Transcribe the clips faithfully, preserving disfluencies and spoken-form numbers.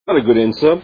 Not a good answer.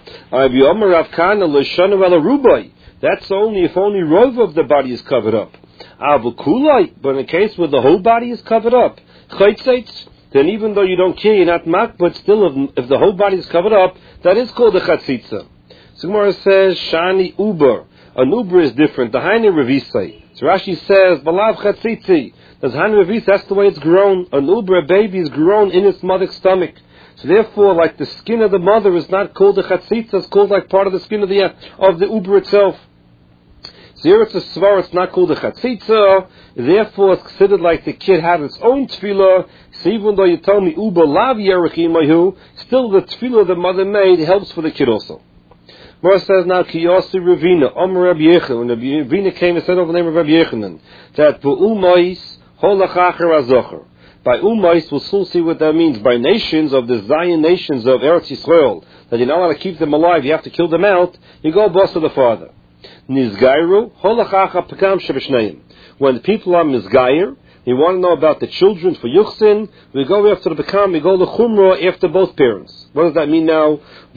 That's only if only rov of the body is covered up. But in a case where the whole body is covered up, then even though you don't care, you're not mak, but still if, if the whole body is covered up, that is called a chatzitza. So Gemara says, Shani Uber. An Uber is different. The Haine Revisai. So Rashi says, Balav chatzitzi. There's Haine Revis, that's the way it's grown. An Uber, a baby, is grown in its mother's stomach. So therefore, like the skin of the mother is not called a chatzitza, it's called like part of the skin of the of the Uber itself. So here it's a svar, it's not called a chatzitza, therefore it's considered like the kid had its own tefillah. So even though you tell me Uber lav yerechimahu, still the tefillah the mother made helps for the kid also. Mora says now, Kiyasi Ravina, Omer Rabbi Yechon, when Rabbi Ravina came and said over the name of Rabbi Yechonan, that Bu'umais holachacher azocher. By umais, we'll soon see what that means. By nations of the Zion nations of Eretz Yisrael, that you're not allowed to keep them alive, you have to kill them out, you go boss of the father. Nizgairu, holachacha pekam shebeshneim. When the people are mizgair, you want to know about the children for Yuchsin, we go after the Bekam, we go to Chumrah after both parents. What does that mean now?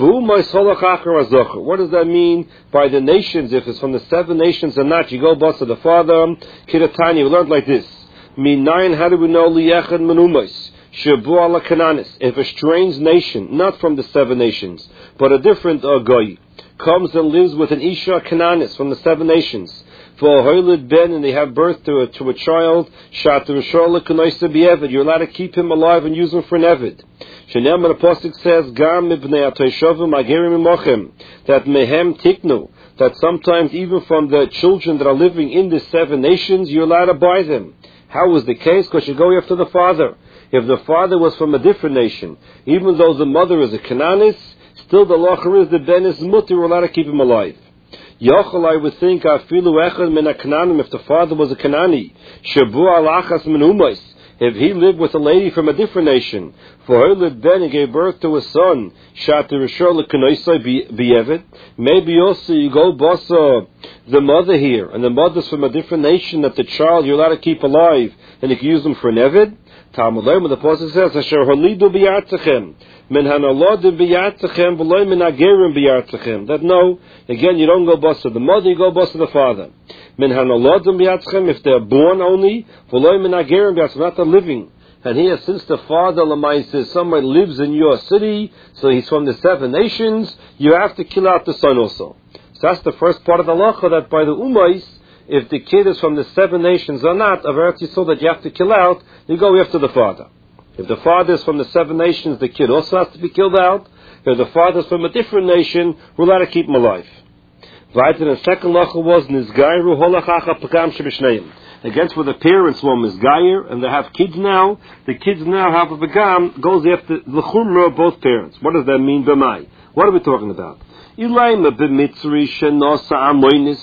What does that mean by the nations? If it's from the seven nations or not, you go boss of the father. Kiratani, we learned like this. Minayin, how do we know liyachad menumais? Shabu ala kananis. If a strange nation, not from the seven nations, but a different uh, goy, comes and lives with an isha kananis from the seven nations, for a hoylid ben, and they have birth to a, to a child, shatur shola kanoisa b'evid, you're allowed to keep him alive and use him for an evid. Shenem, the Apostle says, Gam mibnei atoyshovim agerim imochem, that mehem tiknu, that sometimes even from the children that are living in the seven nations, you're allowed to buy them. How was the case? Because you go after the father. If the father was from a different nation, even though the mother is a Canaanist, still the lacher is the ben is mutter, we're allowed to keep him alive. Yochel, I would think, afilu echad min ha-Kananim, if the father was a Kanani, shabu alachas min umais, if he lived with a lady from a different nation, for her lived ben, he gave birth to a son, shater rishor lekanoisai b'yevet, maybe also you go bossa the mother here, and the mother's from a different nation, that the child you're allowed to keep alive, and you can use them for an evid. Talmud Leim, the Apostle says, Asher holidu b'yartechem, min hanalodim b'yartechem, v'loy min agerim b'yartechem. That no, again, you don't go bossa the mother, you go bossa the father. Min hanalodim b'yartechem, if they're born only, v'loy min agerim b'yartechem, not the living. And here, since the father, Lamai says, someone lives in your city, so he's from the seven nations, you have to kill out the son also. So that's the first part of the halacha, that by the umais, if the kid is from the seven nations or not, of Eretz Yisrael that you have to kill out, you go after the father. If the father is from the seven nations, the kid also has to be killed out. If the father is from a different nation, we're allowed to keep him alive. Right, and the second halacha was nizgairu holachacha pekam shebeshneim. Against where the parents were mizgair and they have kids now, the kids now have a pekam, goes after the chumrah of both parents. What does that mean? B'mai. What are we talking about? Ilayma b'mitzri shenosa amoinis.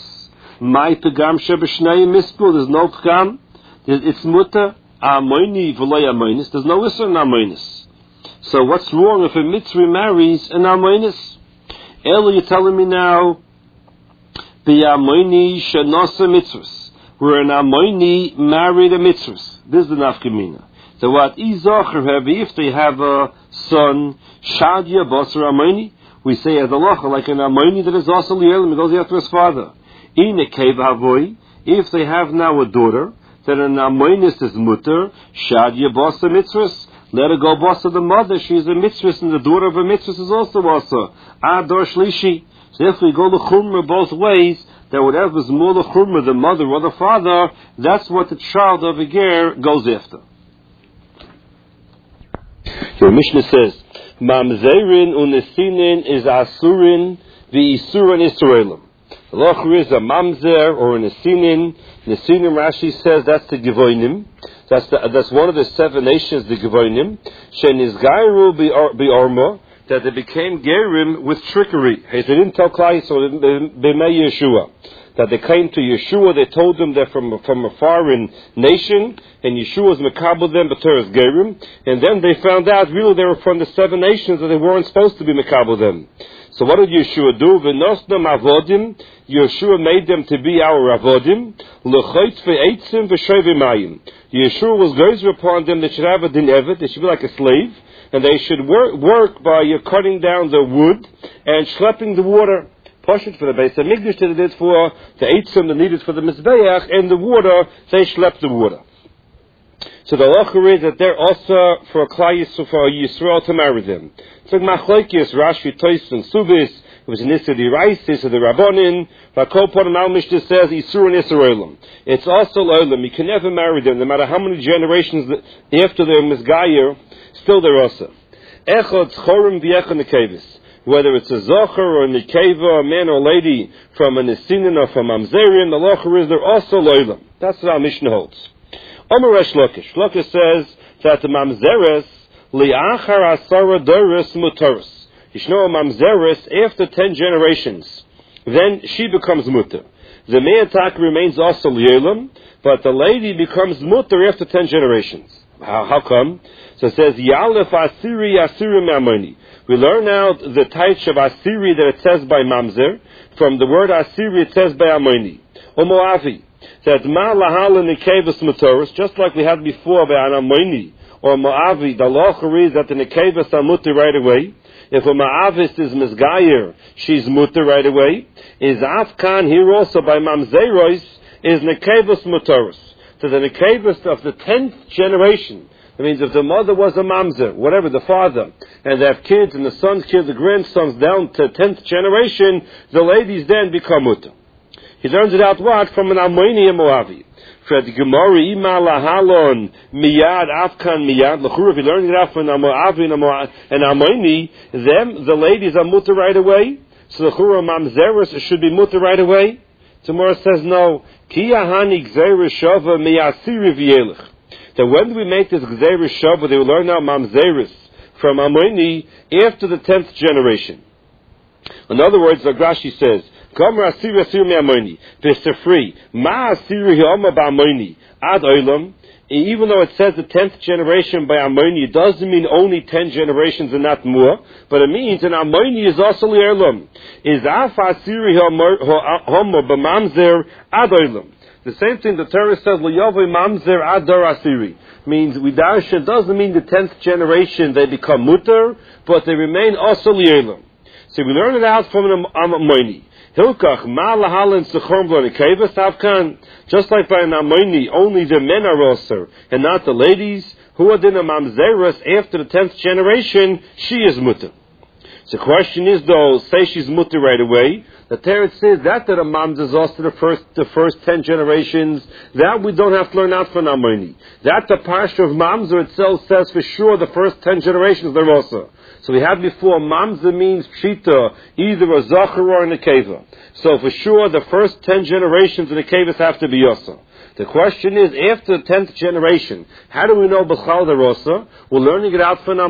My pegam shebeshnei mispul. There's no pegam. It's muta amoini v'loy amoinis. There's no issur in amoinis. So what's wrong if a mitzri marries an amoinis? Elo, you're telling me now, b'amoini shenosa mitzvus, where an amoini married a mitzvus. This is the nafkamina. So what izacher have if they have a son shadia basar amoini? We say as a lacha like an amoini that is also li'elim, it goes after his father. In a cave avoy, if they have now a daughter, that an amoinis is mutter, shadia basa mitzvahs, let her go basa the mother, she is a mitzvah, and the daughter of a mitzvah is also basa. Ador shlishi. So if we go to chumrah both ways, that whatever is more the chumrah, the mother or the father, that's what the child of a ger goes after. Your Mishnah says, Mamzerin unesinin is asurin v'isurin Israelim. The locher is a mamzer or a nesinin. Nesinim, Rashi says that's the Gevoinim. That's the, that's one of the seven nations, the Gevoinim. Shenizgairu bi'orma, that they became gerim with trickery. They didn't tell Klai, so they made Yeshua. That they came to Yeshua, they told them they're from, from a foreign nation, and Yeshua's mekabel them, but Torah's gerim. And then they found out really they were from the seven nations, and they weren't supposed to be mekabel them. So what did Yeshua do? V'nosnam avodim. Yeshua made them to be our avodim. L'chayt ve'etzim v'shoy v'mayim. Yeshua was gozer upon them that should have a din evet, they should be like a slave. and they should work, work by uh, cutting down the wood and schlepping the water. Poshut for the Beis HaMikdash that it is for the eitzim that needed for the Mizbeach, and the water, they schlep the water. So the halacha is that they're also for a Klal Yisrael, for a Yisrael to marry them. It's like Machlokes, Rashi, Tois, and Subis. It was an Issa D'Oraisa, of the Rabbanin. Vakol Ponim Al Mishnah says Isur and Isur Olam. It's also Olam. You can never marry them, no matter how many generations after they're Mizgayer, still they're also. Echad Chorim V'Echad Nekevis. Whether it's a Zocher or a Nekeva, a man or lady, from a Nesinin or from Mamzerin, the halacha is they're also Olam. That's what our Mishnah holds. Omer Resh Lakish. Lakish says that the Mamzeres Li'achar Asara Doris Mutaris. Yishno Mamzeres after ten generations, then she becomes mutter. The me'atak remains also li'olam, but the lady becomes mutter after ten generations. How, how come? So it says Yalef Asiri Asiri Me'amoni. We learn out the types of Asiri that it says by Mamzer. From the word Asiri it says by Amoni. O Moavi. That Ma Lahal Nekevas Mutoris, just like we had before by Anamoni or Moavi, the law is that the Nekevas are mutter right away. If a Ma'avis is Mizgayer, she's mutter right away. Is Afkan here also by Mamzeros is Nekevas Mutoris. So the Nekevas of the tenth generation, that means if the mother was a Mamzer, whatever, the father, and they have kids, and the sons kill the grandsons down to tenth generation, the ladies then become mutter. He learns it out what? From an Amoni and Moavi. For the Gemara, Ima Lahalon, Miyad, Afkan, Miyad, Lachur, if you learn it out from an Moavi and Amoni, them, the ladies are mutter right away. So the Chura Mamzeris should be mutter right away. Tomorrow says no. Ki Yahani Gzeir Shava Miyasiri V'Yelech. That when do we make this Gzeir Shava, they will learn now Mamzeris from Amoni after the tenth generation. In other words, the Rashi says, Gomer Asiri Asiri Me'amoni, V'Sefri, Ma Asiri Hiyoma Ba'amoni, Ad Olam. Even though it says the tenth generation by Amoni, it doesn't mean only ten generations and not more, but it means an Amoni is also Li'erlam. Is Af Asiri Hiyoma Ba'mamzer Ad Olam. The same thing the Torah says, L'yovei Mamzer Ad Dor Asiri. Means, Vidarsha doesn't mean the tenth generation they become mutter, but they remain also Li'erlam. So we learn it out from an Amoni. Hilkach ma lahalin sechorm v'nekeva savkan. Just like by an Amoni, only the men are also, and not the ladies. Who are din a mamzeres after the tenth generation? She is mutter. So the question is, though, say she's mutter right away. The Torah says that that a mamzer is also the first the first ten generations. That we don't have to learn out from Amoni. That the parsha of mamzer itself says for sure the first ten generations they're also. So we had before, Mamzer means Pshita, either a Zachar or a Nekeva. So for sure, the first ten generations of Nekevas have to be Yosa. The question is, after the tenth generation, how do we know B'chal the Rosa? We're learning it out from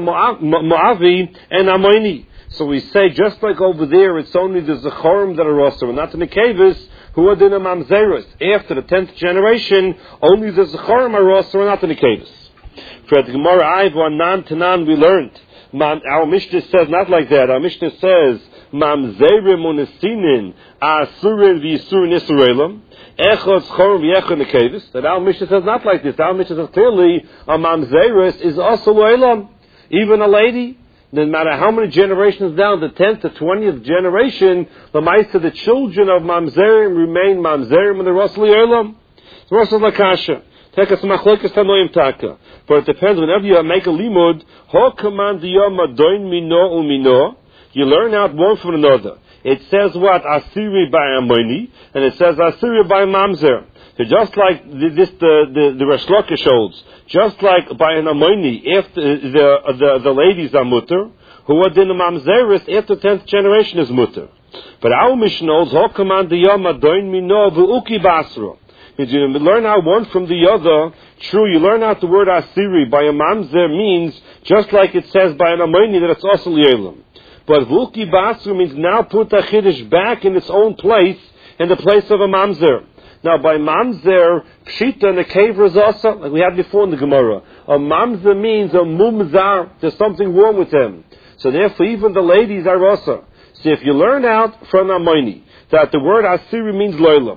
Moavi and Amoni. So we say, just like over there, it's only the Zacharim that are Rosa, and not the Nekevas, who are in a Mamzeros. After the tenth generation, only the Zacharim are Rosa, and not the Nekevas. For the Gemara Ayv, Nan Tanan, we learned, our Mishnah says not like that. Our Mishnah says, Mamzerim unesinin asurin v'yisurin Yisraelim echad schorim v'echad nekevis. That our Mishnah says not like this. Our Mishnah says clearly a mamzeris is also lo'elam. Even a lady, no matter how many generations down, the tenth to twentieth generation, the mice of the children of mamzerim remain mamzerim and the Rasul lo'elam. The Rasul lakasha. Take us machlokas tanoim taka. But it depends. Whenever you make a limud, ho command yom doin mino umino, you learn out one from another. It says what? Asiri by Amoni, and it says Asiri by Mamzer. So just like this, the the, the Resh Lakish holds, just like by an Amoni, if the the, the, the ladies are mutter, who are in the Mamzeris, after tenth generation is mutter. But our Mishnah holds, ho command yom doin mino v'uki basra. You learn out one from the other. True, you learn out the word Asiri by a Mamzer means, just like it says by an Amoni, that it's also Lielam. But Vulki Basru means now put the Chiddush back in its own place, in the place of a Mamzer. Now by Mamzer, Pshita and the Kaver is also, like we had before in the Gemara. A Mamzer means a Mumzar, there's something wrong with them. So therefore even the ladies are also. So if you learn out from Amoni, that the word Asiri means Loilam,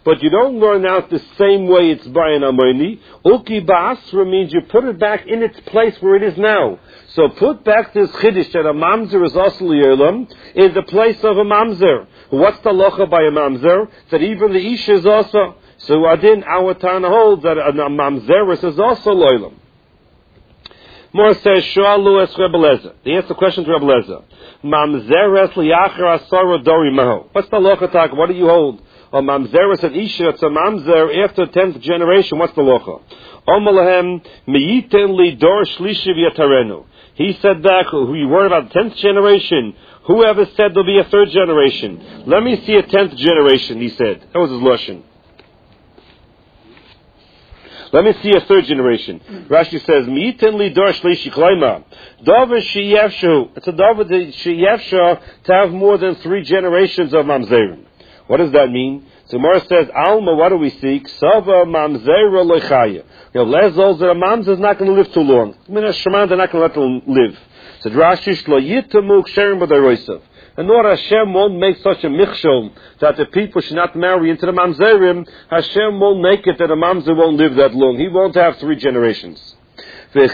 but you don't learn out the same way it's Bayan Amoni. Uki Ba'asra means you put it back in its place where it is now. So put back this Chiddush that a Mamzer is also Yolam in the place of a Mamzer. What's the locha by a Mamzer? That even the Isha is also. So Adin, our Tana holds that a Mamzeris is also Loilam. More says, Shualu es Rebbe Lezer. He answers the question to Rebbe Lezer. Mamzeres liyachar asara dori maho. What's the locha talk? What do you hold? Or mamzeres an isha, it's a mamzer after the tenth generation. What's the locha? Omalahem miyiten li dor shlishi v'yatarenu. He said back, who you worried about the tenth generation? Whoever said there'll be a third generation? Let me see a tenth generation, he said. That was his lashon. Let me see a third generation. Rashi says, "Mi'iten li dor shlishi klaima." Davar sheyefshu. It's a davar sheyefshu to have more than three generations of mamzerim. What does that mean? So Gemara says, "Alma, what do we seek? Sava mamzera lechaya." You know, les old that a mamzer is not going to live too long. I mean, a shaman they're not going to let them live. So Rashi shlo yitamu ksherim b'daroisav. And Lord Hashem won't make such a michshol that the people should not marry into the mamzerim. Hashem won't make it that a mamzer won't live that long. He won't have three generations. That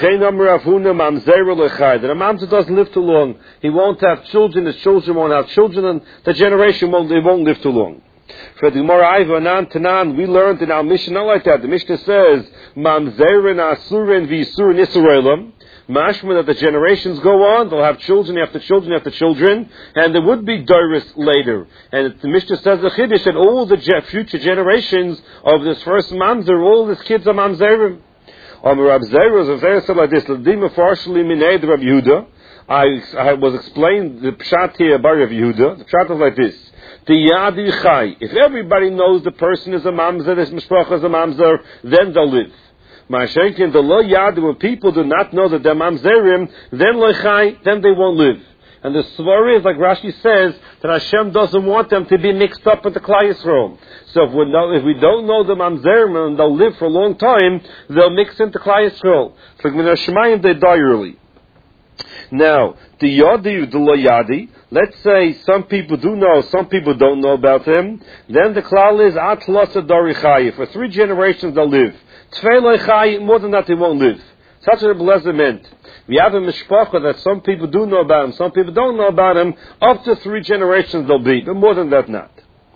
a mamzer doesn't live too long. He won't have children. His children won't have children, and the generation won't. They won't live too long. For the Gemara Iva Nan Tanan, we learned in our Mishnah not like that. The Mishnah says mamzerin asurin v'isurin Yisraelim. Mashma that the generations go on, they'll have children after children after children, and there would be Doris later. And the Mishnah says the Chiddush that all the ge- future generations of this first mamzer, all his kids are mamzerim. Um, Rab Zera was very said like this: L'dima partially mined Rab Yehuda. I I was explained the pshat here by Rab Yehuda. The pshat was like this: the yadi chai. If everybody knows the person is a mamzer, this mishpacha is a mamzer, then they'll live. Ma'ashenkin, the lo yad, when people do not know that they're mamzerim, then lochai, then they won't live. And the svar is, like Rashi says, that Hashem doesn't want them to be mixed up with the Klal Yisrael. So if we, know, if we don't know the mamzerim and they'll live for a long time, they'll mix into Klal Yisrael. It's like Min HaShemayim, they die early. Now, the yadi, the lo yadi, let's say some people do know, some people don't know about him, then the klal is atlas adari chayi. For three generations they'll live. More than that, they won't live. Such a blessing meant. We have a mishpacha that some people do know about him, some people don't know about him. Up to three generations they'll be, but more than that, not.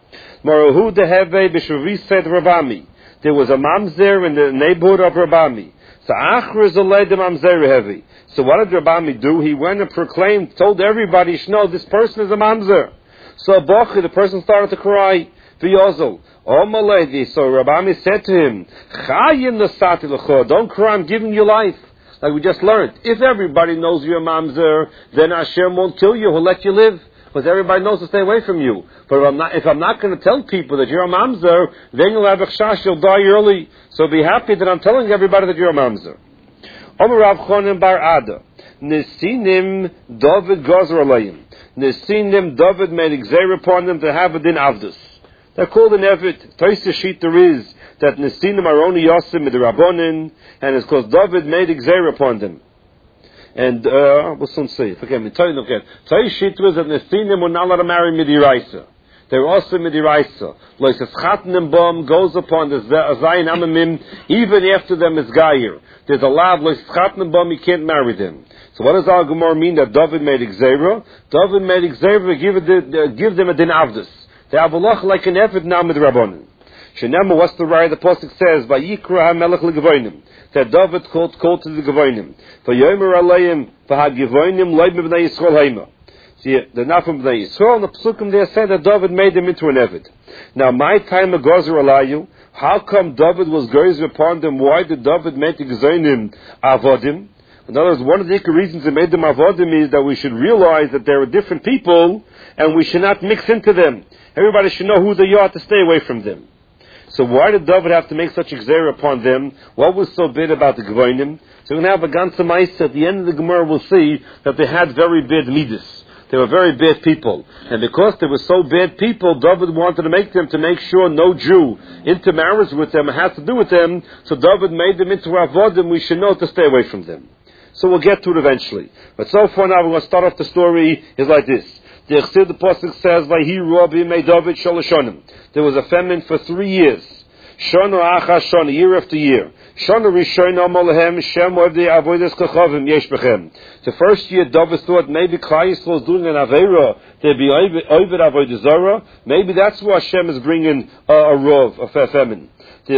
Marahu deheve b'shavi said Rabami. There was a mamzer in the neighborhood of Rabami. So achra is a lady mamzer heavy. So what did Rabami do? He went and proclaimed, told everybody, "No, this person is a mamzer." So Bachi, the person started to cry. V'yozol. Oh, my lady. So Rabami said to him, "Chayin nasati l'cho. Don't cry, I'm giving you life." Like we just learned. If everybody knows you're a mamzer, then Hashem won't kill you, He'll let you live. Because everybody knows to stay away from you. But if I'm not, if I'm not going to tell people that you're a mamzer, then you'll have a chash, you'll die early. So be happy that I'm telling everybody that you're a mamzer. Omer Rav Chonim bar Ada. Nesinim David Gozer Alayim. Nesinim David made exer upon them to have a din avdus. They're called an evet. Taisa sheet there is that Nesinim are only Yosim with the Rabbonin, and it's because David made exer upon them. And, uh, we'll soon see. Forget me. Tell you again. Taisa sheet was that Nesinim were not allowed to marry Midiraisa. They were also Midiraisa. Like the Schatnim Bom goes upon the Zayin Amamim even after them is Gayer. There's a law of like Schatnim Bom, you can't marry them. So what does Al Gemara mean that David made exera? David made exera, give, it, give them a din avdus. They have a loch like an effort now with Rabbanim. Shenema, what's the right? The Pasuk says, Vayikra ha-melech le-gevoinim. That David called, called to the gevoinim. Vayomer alayim, v'ha-gevoinim loy b'bnei Yisrael haima. See, they're not from Bnei Yisrael, and the Pasukim there said that David made them into an Eved. Now, my time of Gozer Alayu, how come David was Gozer upon them? Why did David make the gevoinim avodim? In other words, one of the reasons they made them avodim is that we should realize that there are different people, and we should not mix into them. Everybody should know who they are to stay away from them. So why did David have to make such a gzera upon them? What was so bad about the Gevoinim? So we're going to have a ganze Maisa. At the end of the Gemara, we'll see that they had very bad midas. They were very bad people. And because they were so bad people, David wanted to make them to make sure no Jew into marriage with them has to do with them. So David made them into avodim. We should know to stay away from them. So we'll get to it eventually. But so far now, we're going to start off the story is like this. The Chsid, the Pasuk says, Vahiru b'yemei David shaloshonim. There was a famine for three years. Shana achar shana, year after year. Shana rishona malahem shem ovdei avodas kachavim yesh bechem. The first year, David thought maybe Klal Yisrael is doing an avera. They'd be over avodah zarah. Maybe that's why Hashem is bringing a, a rov, a famine. The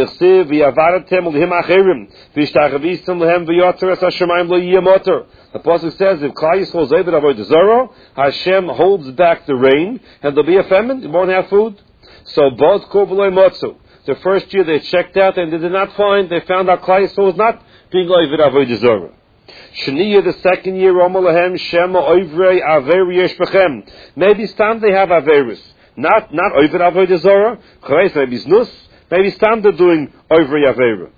Pasuk says if Klal Yisrael is over avodah zarah, Hashem holds back the rain, and there'll be a famine. They won't have food. So both kovulei motzu. The first year they checked out and they did not find. They found out Klal Yisrael was not being over avodah zarah. Shaniya, the second year, Omalahem Shema Oivrei Aver Yesh Bechem. Maybe Stam they have Averus. Not not over avodah zarah. Maybe Znus. Maybe Stam they're doing over Aver.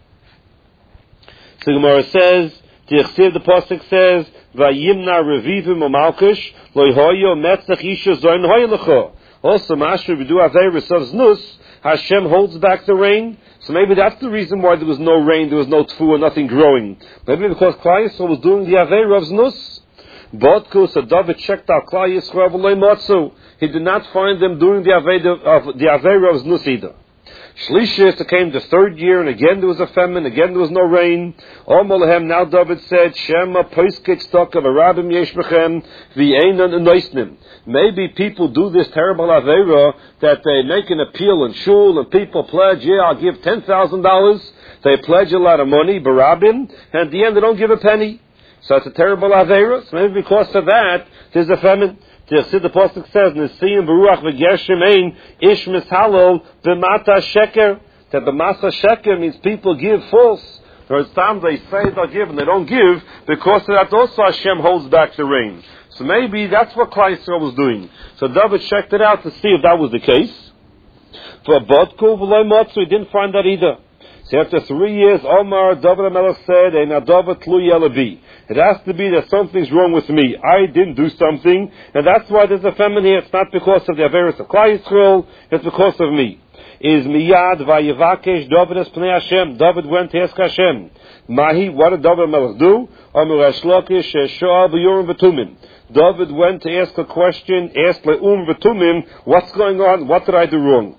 So Gemara says, the Pasuk says, Vayimna Revivim Omalkish Loihoyo Metzach Isha Zoin Hoylecho. Also, Masher we do Averus of Znus. Hashem holds back the rain. So maybe that's the reason why there was no rain, there was no tfuah, nothing growing. Maybe because Klal Yisrael was doing the Aveira of Znus. Bodku, so David checked out Klal Yisrael v'lei motzu. He did not find them doing the Aveira of the Aveira of Znus either. Shlishis, it came the third year, and again there was a famine, again there was no rain. Omolahem, now David said, Shema poisket stock of a rabbim yesh bechem v'einan anoisnim. Maybe people do this terrible Aveira that they make an appeal in shul and people pledge, yeah, I'll give ten thousand dollars. They pledge a lot of money, barabim, and at the end they don't give a penny. So it's a terrible Aveira. So maybe because of that, there's a famine. The Pasuk says, Nesiyim Baruch v'gershim ein ish mishalol b'mata sheker. That the masa sheker means people give false. There are times they say they'll give and they don't give, because of that also Hashem holds back the rain. So maybe that's what Klal Yisrael was doing. So David checked it out to see if that was the case. For Bodku v'loi motzu, he didn't find that either. So after three years, Omar, David HaMelech said, Ein David tluy elabi. It has to be that something's wrong with me. I didn't do something, and that's why there's a famine here. It's not because of the Averis of Klal Yisrael, it's because of me. Is miyad vayevakesh David es pnei Hashem. David went to ask Hashem. Mahi, what did David HaMelech do? Amir Ashlokish she'shoal b'yorim v'tumim. David went to ask a question, asked le'um v'tumim, what's going on? What did I do wrong?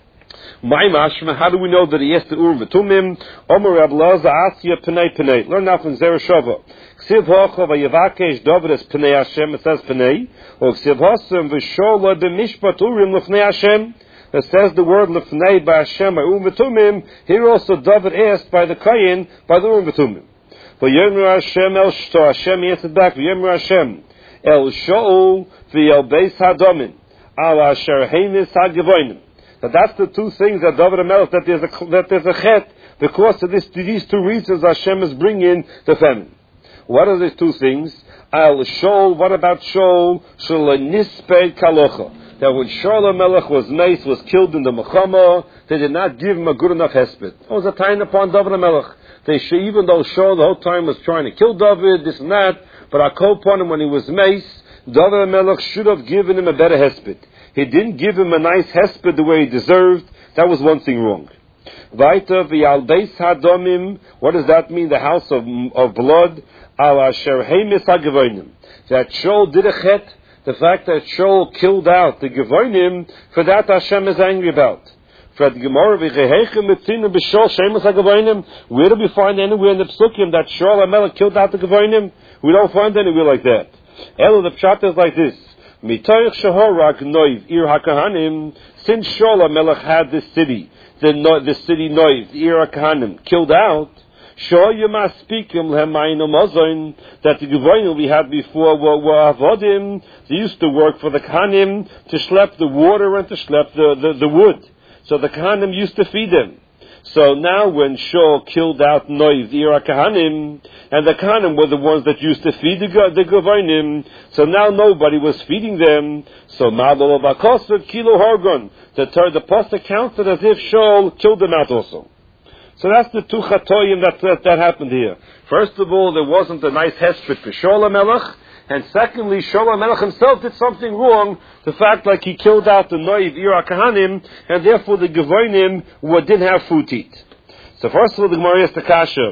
My mashma, how do we know that he asked the Urim v'tumim? Omer Reb Elazar Asya Pnei Pnei. Learn now from Zereshova. Ksiv hocha vayevakesh David es Pnei Hashem. It says Pnei. Or ksiv hosem v'shola b'mishpat Urim l'fnei Hashem. It says the word l'fnei by Hashem by Urim v'tumim. Here also David asked by the Kayin by the Urim v'tumim. V'yemru Hashem el shto. Hashem answered back. V'yemru Hashem el sho'ul v'yel beis hadomin al asher heimis ha'gevoinim. Now that's the two things that David HaMelech, that there's a, that there's a chet, because of this, these two reasons Hashem is bringing the famine. What are these two things? Al Shol, what about Shol? Shol nispei kalocha. That when Shaul HaMelech was maced, was killed in the Mechama, they did not give him a good enough hesped. That was a time upon David HaMelech. They should, even though Shaul the whole time was trying to kill David, this and that, but I called upon him when he was maced, David HaMelech should have given him a better hesped. He didn't give him a nice hesped the way he deserved. That was one thing wrong. Vaita v'yal beis hadomim. What does that mean? The house of of blood. Al asher heimis ha'gevonim. That Shaul did a chet. The fact that Shaul killed out the gevonim, for that Hashem is angry about. For the Gemara v'chehechem mitzinu b'Shaul sheimus ha'gevonim. Where do we find anywhere in the Psukim that Shaul HaMelech killed out the gevonim? We don't find anywhere like that. Elo, the pshat is like this. Mitoich Shehorak Noiv Ir HaKahanim, since Shaul HaMelech had this city, the, the city Noiv, Ir HaKahanim, killed out, Shaul Yemaspikim Lehemayin Omozoin, that the Gevonim we had before were, were Avodim, they used to work for the Kahanim to schlep the water and to schlep the, the, the wood. So the Kahanim used to feed them. So now when Shaul killed out Noiv, the Ir HaKahanim, and the Kahanim were the ones that used to feed the, the Gevonim, so now nobody was feeding them. So Ma'alol Bakosad Kilo Hargon, the the Pasuk counted as if Shaul killed them out also. So that's the two chatoyim that, that that happened here. First of all, there wasn't a nice hesped for Shaul HaMelech, and secondly, Shaul HaMelech himself did something wrong. The fact like he killed out the Noiv Ir HaKahanim, and therefore the Gevonim didn't have food to eat. So first of all, the Gemara is the kasha.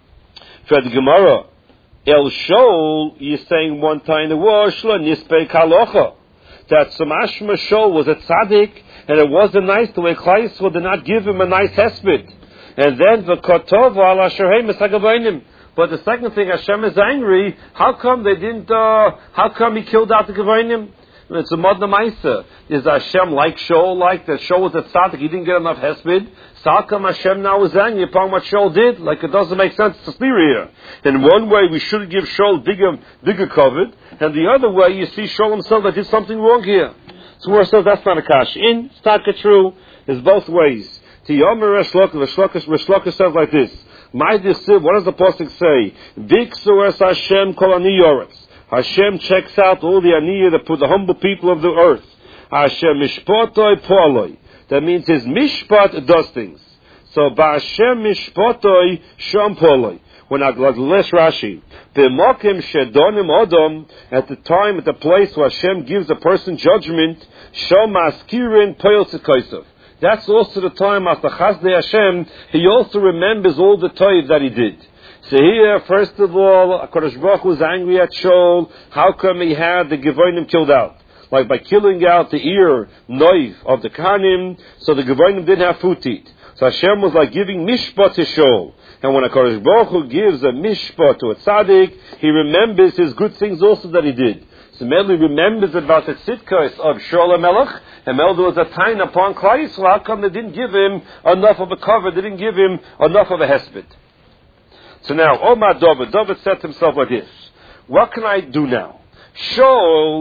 For the Gemara, El Shaul, you're saying one time the war, Shla Nispei Kalocha. that Samashma Shaul was a tzaddik, and it wasn't nice the way Klal Yisrael did not give him a nice hesped. And then the Kotova ala Sherhem Esagavainim. But the second thing, Hashem is angry. How come they didn't? Uh, how come he killed out the Gavainim? It's a Modna Maisa. Is Hashem like Shaul, like that Shaul was a tzaddik, he didn't get enough hesped? So how come Hashem now is angry upon what Shaul did? Like it doesn't make sense to steer here. In one way, we should give Shaul bigger, bigger covered, and the other way, you see Shaul himself that did something wrong here. So where it says that's not a kash. In, it's not true. It's both ways. To Yomer Resh Lakish, Resh Lakish says like this. My disciple, what does the pasuk say? Biksu es Hashem kol ani yoretz. Hashem checks out all the aniyah, the, the humble people of the earth. Hashem mishpotoi poloi. That means his mishpat does things. So ba'Hashem mishpotoi sham poloi. When I like less Rashi, b'mokim shedonim odom, at the time, at the place where Hashem gives a person judgment, sham maskirin poyel tzikaisov. That's also the time after Chazdei Hashem, he also remembers all the toiv that he did. So here, first of all, HaKadosh Baruch Hu was angry at Shaul. How come he had the Gevonim killed out? Like by killing out the ear, noiv, of the Kanim, so the Gevonim didn't have food to eat. So Hashem was like giving mishpat to Shaul. And when HaKadosh Baruch Hu gives a mishpat to a tzaddik, he remembers his good things also that he did. So Meli remembers about the tzidkos of Shaul HaMelech, and Mel there was a time upon Klal Yisrael. How come they didn't give him enough of a cover? They didn't give him enough of a hesped. So now, Omar David, David said to himself like this: what can I do now? Shaul